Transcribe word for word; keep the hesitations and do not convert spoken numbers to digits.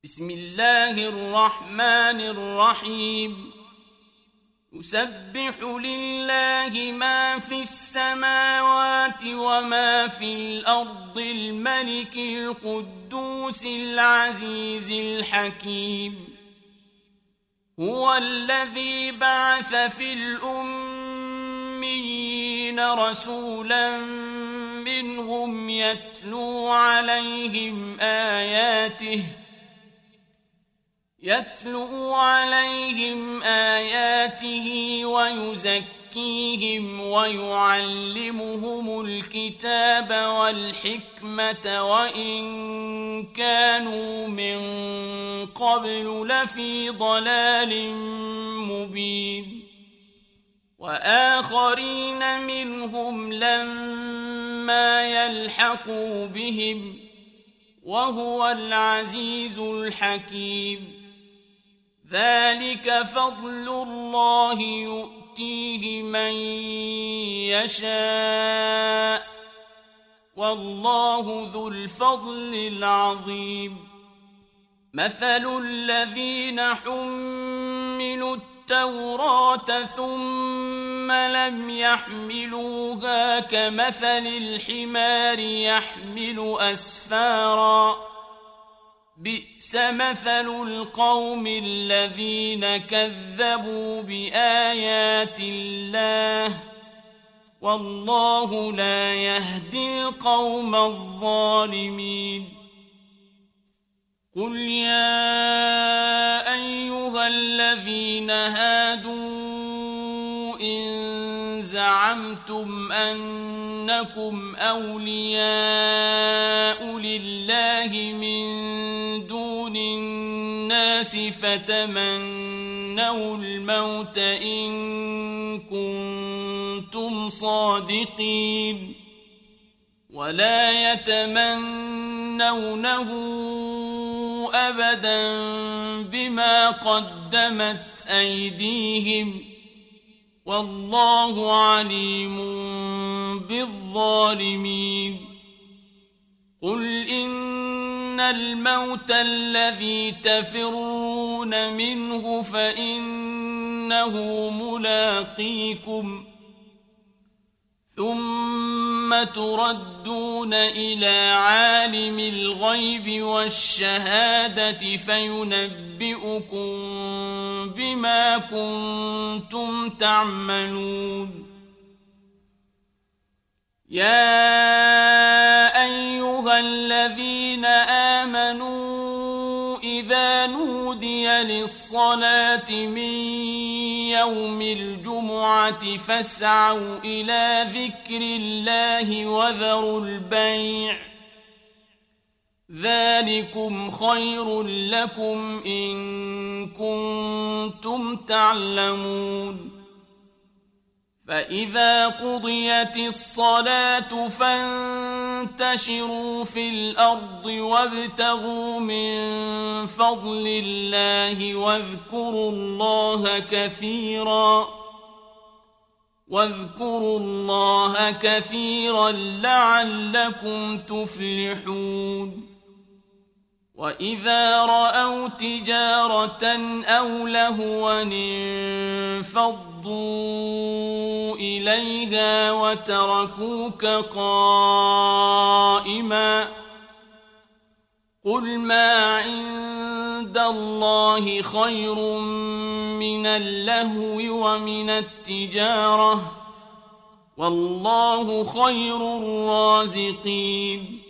بسم الله الرحمن الرحيم يسبح لله ما في السماوات وما في الأرض الملك القدوس العزيز الحكيم هو الذي بعث في الأميين رسولا منهم يتلو عليهم آياته يتلو عليهم آياته ويزكيهم ويعلمهم الكتاب والحكمة وإن كانوا من قبل لفي ضلال مبين وآخرين منهم لما يلحقوا بهم وهو العزيز الحكيم ذلك فضل الله يؤتيه من يشاء والله ذو الفضل العظيم مثل الذين حملوا التوراة ثم لم يحملوها كمثل الحمار يحمل أسفارا بئس مثل القوم الذين كذبوا بآيات الله والله لا يهدي القوم الظالمين قل يا أيها الذين هادوا إن زعمتم أنكم أولياء لله من دون الناس فتمنوا الموت إن كنتم صادقين ولا يتمنونه أبدا بما قدمت أيديهم والله عليم بالظالمين قل إن الموت الذي تفرون منه فإنه ملاقيكم ثم تردون إلى عالم الغيب والشهادة فينبئكم بما كنتم تعملون يا أيها الذين آمنوا إذا نودي للصلاة من يوم الجمعة فاسعوا إلى ذكر الله وذروا البيع ذلكم خير لكم إن كنتم تعلمون فإذا قضيت الصلاة فانتشروا في الأرض وابتغوا من فضل الله واذكروا الله كثيرا واذكروا الله كثيرا لعلكم تفلحون وإذا رأوا تجارة أو لهوا انفضوا إليها وتركوك قائما قل ما عند الله خير من اللهو ومن التجارة والله خير الرازقين